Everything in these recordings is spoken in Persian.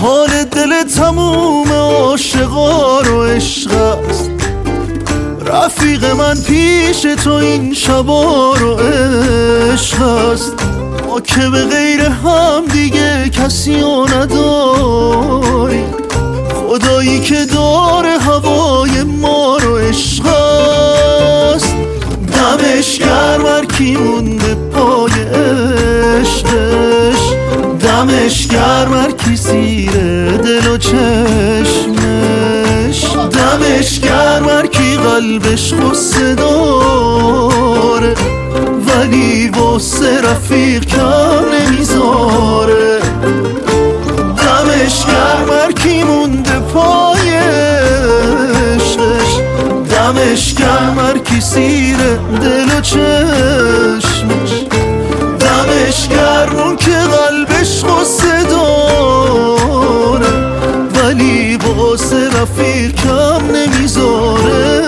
حال دل تموم عاشقا رو عشق است. رفیق من پیش تو این شبا رو عشق است. ما که به غیر هم دیگه کسی رو نداری، خدایی که داره هوای ما رو عشق است. دمش گرم هر کی مونده پای عشقش، دمش گرم هر کی زیر دل و چشمش، دمش گرم هر کی قلبش غصه داره ولی واسه رفیق کم نمیذاره. دمش گرم هر کی مونده پای عشقش، دمش گرم هر کی زیر دل و چشمش، دمش گرم اون که قلبش غصه داره ولی واسه رفیق کم نمیذاره.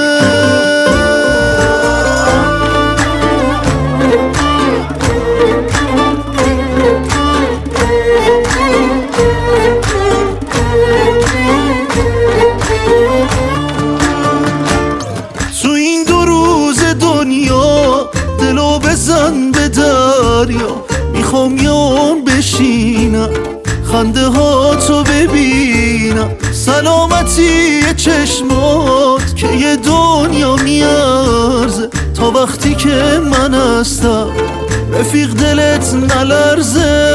تو این 2 روز دنیا دلو بزن به دریا، میخوام یه بشینم خنده ها تو ببینم، سلامتی چشمات که یه دنیا میارزه، تا وقتی که من هستم رفیق دلت نلرزه.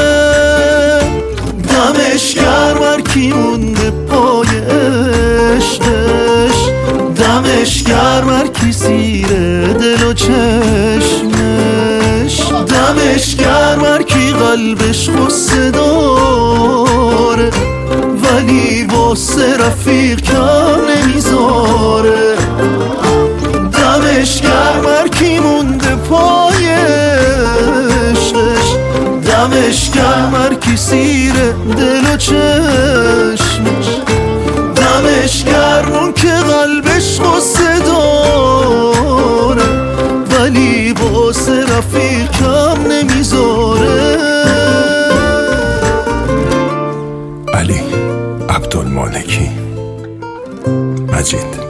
دمش گرم هر کی مونده پای عشقش، دمش گرم هر کی زیر دل و چشمش، دمش گرم هر کی قلبش غصه داره ولی واسه رفیق کم نمیذاره. دمش گرم هر کی مونده پای عشقش، دمش گرم هر کی زیر دل و چشمش، دمش گرم اون که قلبش غصه داره ولی واسه رفیق کم نمیذاره. علی عبدالمالکی، مجید.